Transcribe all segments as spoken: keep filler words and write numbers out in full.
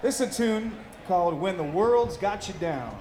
This is a tune called When the World's Got You Down.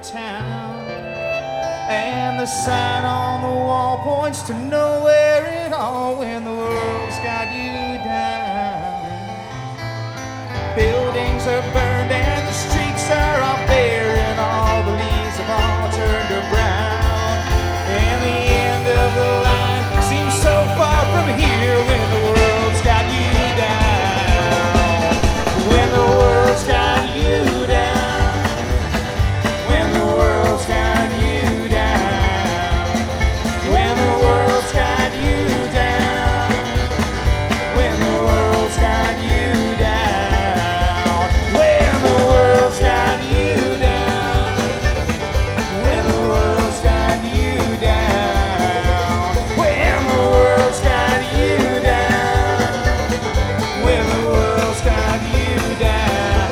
town. And the sign on the wall points to nowhere at all when the world's got you down. Buildings are burned and the streets are all bare, and all the leaves have all turned to brown. And the end of the line seems so far from here when the world's got you down. When the world's got you down. When the world's got you down. When the world's got you down. When the world's got you down. When the world's got you down. When the world's got you down. When the world's got you down. When the world's got you down.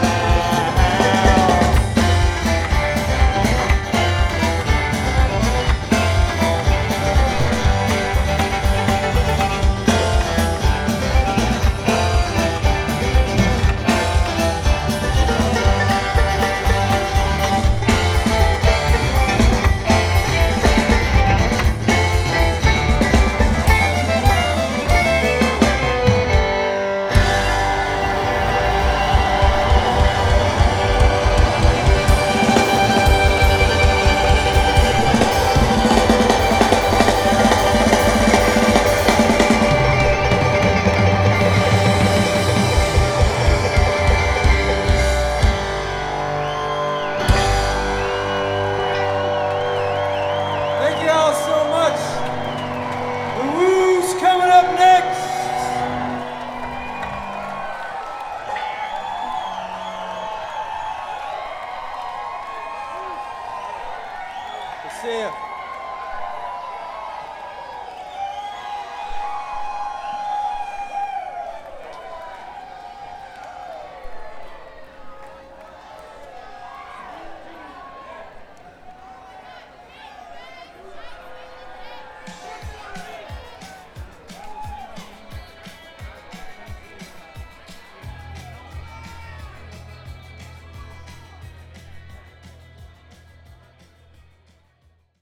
Thank you all so much. The Woo's coming up next. We'll see ya.